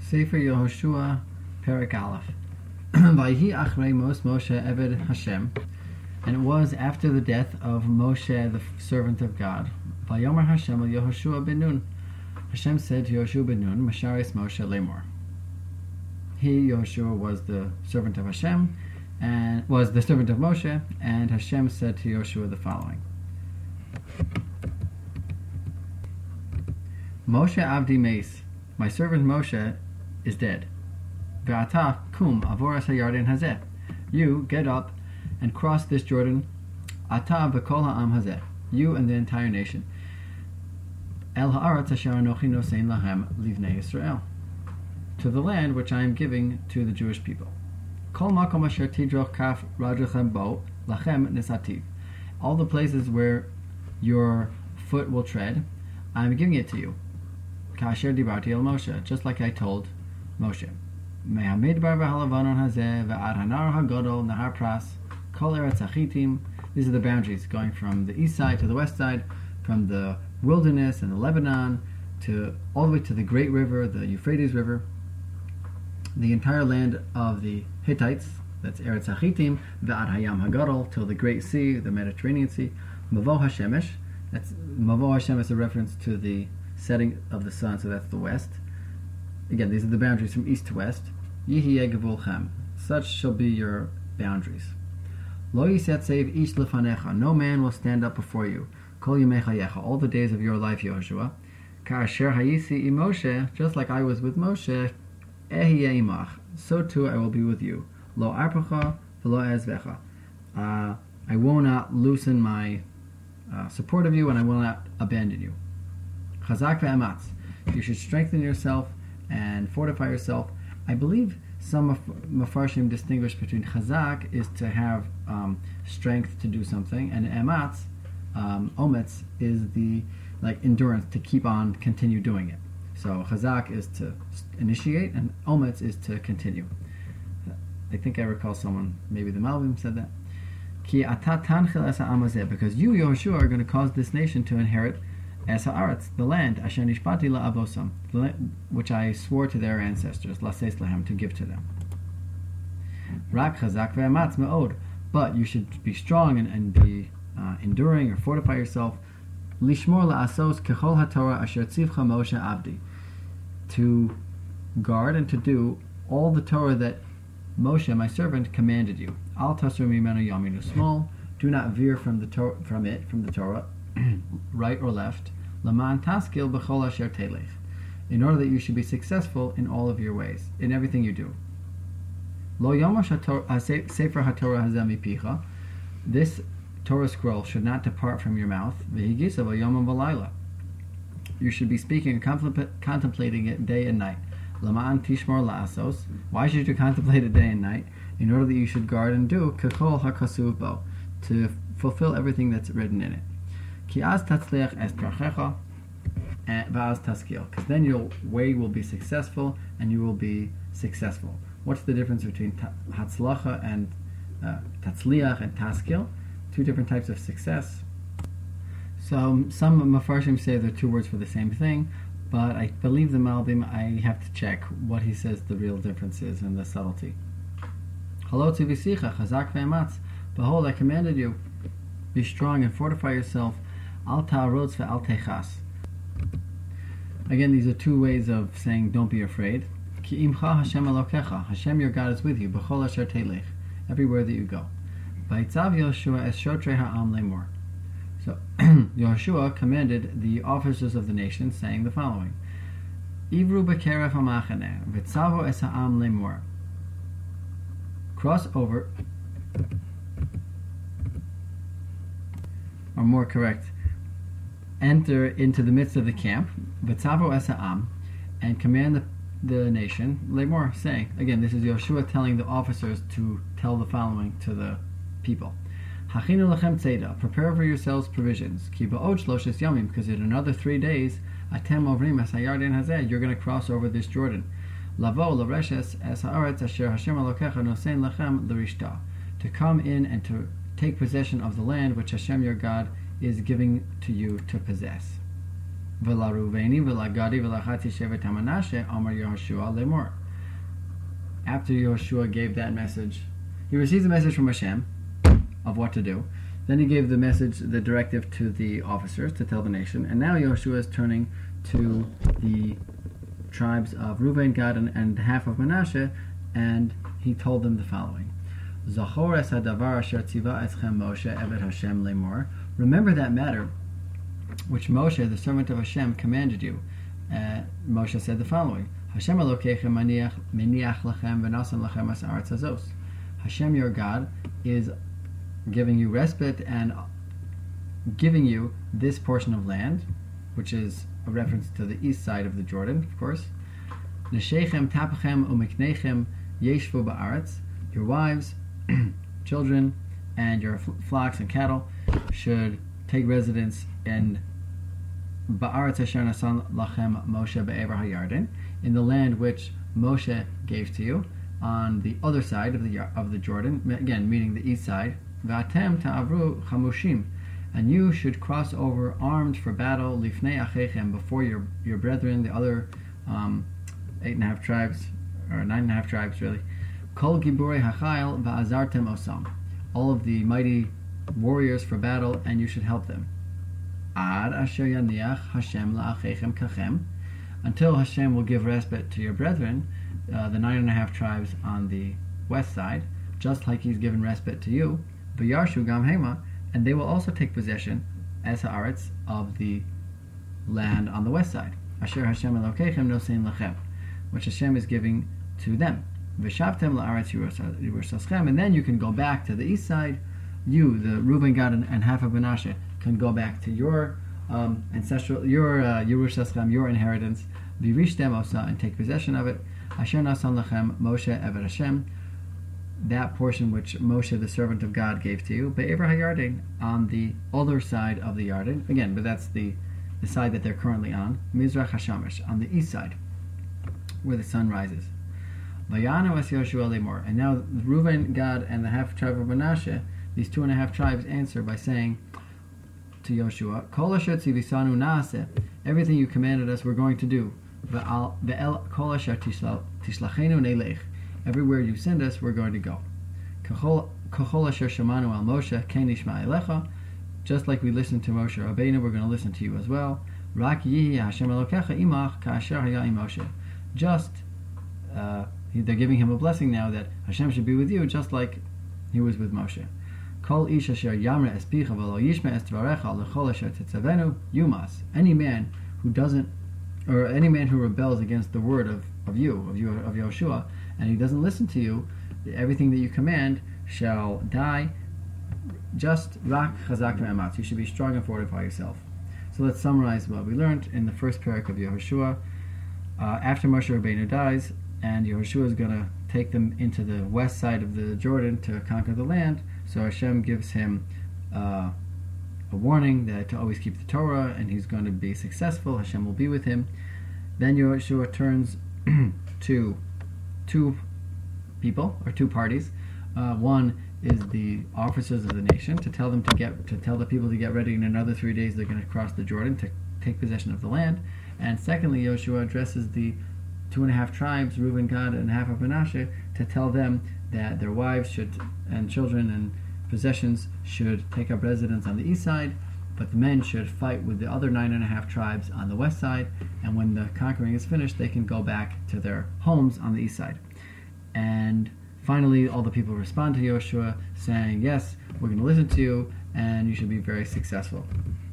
Sefer Yehoshua, Perek Aleph. Vayhi achrei mos Moshe Eved Hashem, and it was after the death of Moshe, the servant of God. Vayomer Hashem al Yehoshua ben Nun. Hashem said to Yehoshua ben Nun, Masharis Moshe lemor. He, Yehoshua, was the servant of Hashem, and was the servant of Moshe, and Hashem said to Yehoshua the following: Moshe Avdi Meis, my servant Moshe is dead. Ve'ata kum avoras hayarden hazeh. You get up and cross this Jordan. Ata v'kol ha'am hazeh. You and the entire nation. El ha'aretz asher anochi nosein lahem livnei Yisrael. To the land which I am giving to the Jewish people. Kol makom asher tidroch kaf rajlechem bo lachem nesativ. All the places where your foot will tread, I am giving it to you. Kasher dibarti el Moshe, just like I told Moshe. Mehamidbar v'halavanon hazeh ve'ad hanar hagodol nahar pras kol eretz achitim. These are the boundaries going from the east side to the west side, from the wilderness and the Lebanon to all the way to the great river, the Euphrates River, the entire land of the Hittites, that's Eretz Achitim, ve'ad hayam hagadol, till the Great Sea, the Mediterranean Sea, Mavo Hashemesh. That's Mavo Hashem is a reference to the setting of the sun, so that's the west. Again, these are the boundaries from east to west. Yihiyeh gevulchem, such shall be your boundaries. Lo yisetzev ish lefanecha, no man will stand up before you. Kol yemei chayecha, all the days of your life, Yehoshua. Ka'asher hayisi i Moshe, just like I was with Moshe, ehiyeh imach, so too I will be with you. Lo arpacha v'lo ezvecha, I will not loosen my support of you, and I will not abandon you. Chazak ve'ematz, you should strengthen yourself and fortify yourself. I believe some Mefarshim distinguish between chazak is to have strength to do something, and ematz, ometz, is the endurance to keep on, continue doing it. So chazak is to initiate, and ometz is to continue. I think I recall someone, maybe the Malvim said that. Ki ata tanchil es ha'am hazeh, because you, Yehoshua, are going to cause this nation to inherit es ha'aretz, the land, asher nishpati la'avosam, which I swore to their ancestors, lases lahem, to give to them. Rak chazak ve'ematz me'od, but you should be strong and be enduring or fortify yourself. Lishmor la'asos kechol ha'torah asher tzivcha Moshe avdi, to guard and to do all the Torah that Moshe, my servant, commanded you. Al tasur mimenu yaminu smol, do not veer from the Torah, right or left. Laman taskil b'chol asher telech, in order that you should be successful in all of your ways, in everything you do. Lo yomash sefer haTorah hazeh mipicha, this Torah scroll should not depart from your mouth. V'higisa v'yomam v'layla, you should be speaking and contemplating it day and night. Laman tishmor la'asos, why should you contemplate it day and night? In order that you should guard and do kechol hakasuv bo, to fulfill everything that's written in it. Ki az tatzliach es drachecha v'az taskil, because then your way will be successful and you will be successful. What's the difference between hatzlacha and tatzliach and taskil? Two different types of success. So some Mefarshim say they're two words for the same thing, but I believe the Malbim, I have to check what he says the real difference is and the subtlety. Halot tivisicha chazak ve'ematz, behold, I commanded you, be strong and fortify yourself. Al ta'arotz ve'al techas. Again, these are two ways of saying don't be afraid. Ki imcha Hashem elokecha, Hashem your God is with you, b'chol asher telech, everywhere that you go. Vayitzav Yehoshua es shotrei ha'am lemor. So Yehoshua commanded the officers of the nation, saying the following: Ivru b'keref ha'machaneh v'tzavo es ha'am lemor. Cross over, or more correct, enter into the midst of the camp, v'tzavo es ha'am, and command the nation, lemor, saying, again, this is Yehoshua telling the officers to tell the following to the people: Hachinu lechem tzeda, prepare for yourselves provisions. Ki ba'od shloshes yamim, because in another 3 days, atem ovrim es hayarden hazeh, you're going to cross over this Jordan. Lavo l'reshes es haaretz asher Hashem Elokecha nosein lechem l'rishta, to come in and to take possession of the land which Hashem your God is giving to you to possess. v'la Ruveni v'la Gadi v'la Chatzi Shevet HaManashe Amar Yehoshua lemor. After Yehoshua gave that message, he received a message from Hashem of what to do. Then he gave the message, the directive to the officers to tell the nation. And now Yehoshua is turning to the tribes of Reuven, Gad, and half of Manasseh, and he told them the following: Zachor es hadavar asher tziva eschem Moshe eved Hashem lemor. Remember that matter which Moshe, the servant of Hashem, commanded you. Moshe said the following: Hashem Elokeichem meniach lachem v'nasan lachem es haaretz hazos. Hashem, your God, is giving you respite and giving you this portion of land, which is a reference to the east side of the Jordan, of course. Neshechem tapachem umiknechem yeshvu ba'aretz. Your wives, children, and your flocks and cattle should take residence in ba'aretz asher nasan lachem Moshe be'ever hayarden, in the land which Moshe gave to you on the other side of the Jordan, again meaning the east side. V'atem ta'avru chamushim, and you should cross over armed for battle lifnei achechem, before your brethren, the other 8.5 tribes, or 9.5 tribes really. Kol giborei hachayil va'azartem osam, all of the mighty warriors for battle, and you should help them. Ad asher yaniach Hashem la'achechem kachem, until Hashem will give respite to your brethren, the 9.5 tribes on the west side, just like He's given respite to you. V'yarshu gam hema, and they will also take possession as haaretz of the land on the west side. Asher Hashem Elokeichem nosein lachem, which Hashem is giving to them. V'shavtem la'aretz Yerushalayim, and then you can go back to the east side. You, the Reuven, Gad, and half of Manasseh, can go back to your ancestral, your Yerushalayim, your inheritance. V'rishtem osa, and take possession of it. Asher nasan lachem Moshe eved Hashem, that portion which Moshe, the servant of God, gave to you, be'ever hayarden, on the other side of the Yarden. Again, but that's the side that they're currently on. Mizrach Hashamesh, on the east side, where the sun rises. Vayana was Yehoshua lemor. And now Reuven, Gad, and the half tribe of Manasseh, these 2.5 tribes, answer by saying to Yehoshua, Kol asher tzivisanu naaseh, everything you commanded us we're going to do. Ve'el kol asher tishlachenu neilech, everywhere you send us, we're going to go. Kachol asher shamanu al Moshe ken nishma elecha, just like we listened to Moshe Rabbeinu, we're going to listen to you as well. Rak yihi Hashem Elokecha imach ka'asher haya im Moshe. Just, they're giving him a blessing now that Hashem should be with you, just like He was with Moshe. Kol ish asher yamre es picha v'lo yishme es dvarecha lechol asher tetzavenu yumas. Any man who doesn't, or any man who rebels against the word of Yehoshua, and he doesn't listen to you, everything that you command shall die. Just rak chazak me'amatz. You should be strong and fortify yourself. So let's summarize what we learned in the first parak of Yehoshua. After Moshe Rabbeinu dies, and Yehoshua is going to take them into the west side of the Jordan to conquer the land, so Hashem gives him a warning that to always keep the Torah, and he's going to be successful. Hashem will be with him. Then Yehoshua turns to two people, or two parties. One is the officers of the nation, to tell the people to get ready. In another 3 days they're going to cross the Jordan to take possession of the land. And secondly, Yehoshua addresses the 2.5 tribes, Reuven, Gad, and half of Manasseh, to tell them that their wives and children and possessions should take up residence on the east side, but the men should fight with the other 9.5 tribes on the west side, and when the conquering is finished, they can go back to their homes on the east side. And finally, all the people respond to Yehoshua, saying, yes, we're going to listen to you, and you should be very successful.